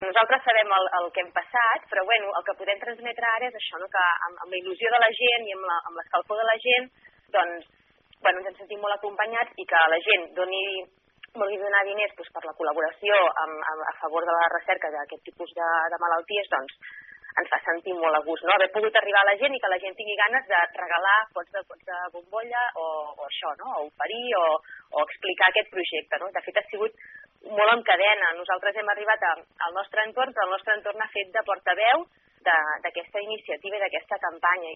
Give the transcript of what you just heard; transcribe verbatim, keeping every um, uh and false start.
nosaltres sabem el, el que hem passat, però bueno, el que podem transmetre ara és això, no? Que amb, amb la il·lusió de la gent i amb la, amb l'escalfor de la gent, doncs, bueno, ens hem sentit molt acompanyats i que la gent doni, vulgui donar diners doncs, per la col·laboració amb, amb, a favor de la recerca d'aquest tipus de, de malalties, doncs, ens fa sentir molt a gust, no? Haver pogut arribar a la gent i que la gent tingui ganes de regalar pots de, pots de bombolla o, o això, no? O oferir o, o explicar aquest projecte, no? De fet, ha sigut molt en cadena. Nosaltres hem arribat a, al nostre entorn, però el nostre entorn ha fet de portaveu d'aquesta iniciativa i d'aquesta campanya.